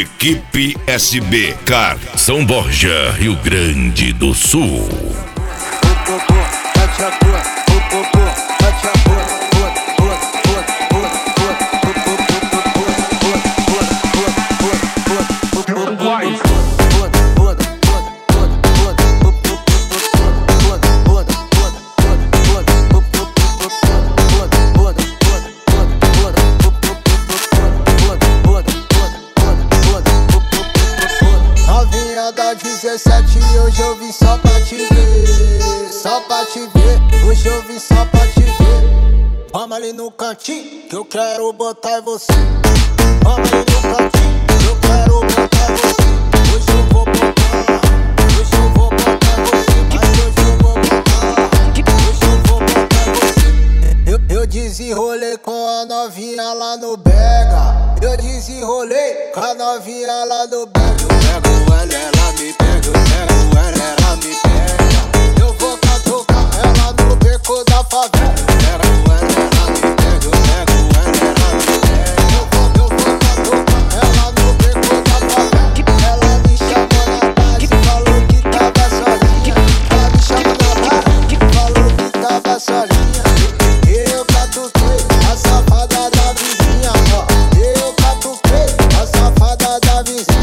Equipe SB Car, São Borja, Rio Grande do Sul. Da 17 hoje eu vim só pra te ver, só pra te ver. Hoje eu vim só pra te ver. Vamos ali no cantinho que eu quero botar você. Vamos ali no cantinho que eu quero botar você. Hoje eu vou botar, hoje eu vou botar você. Mas hoje eu vou botar, hoje eu vou botar você. Eu desenrolei com a novinha lá no Bega. Eu desenrolei com a novinha lá no Bega. Eu pego ela, ela me pega. Eu pego ela, ela me pega. Eu vou catucar ela no beco da favela. Eu pego ela, ela me pega. Eu pego ela, ela me pega. Eu vou catucar ela no beco da favela. Ela me chamou na tarde, falou que tava sozinha. Ela me chamou na tarde, falou que tava sozinha. Eu catuquei a safada da vizinha, ó. Eu catuquei a safada da vizinha.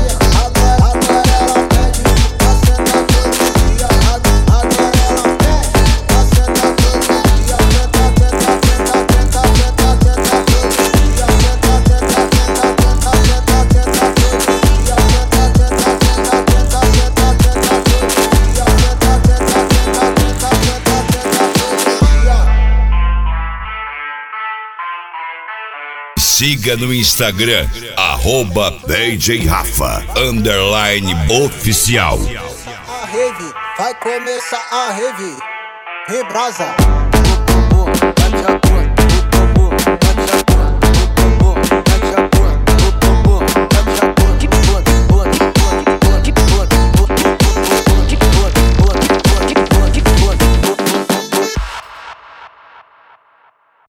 Siga no Instagram, @DJRafa _oficial. A rave, vai começar a rave. Rebrasa.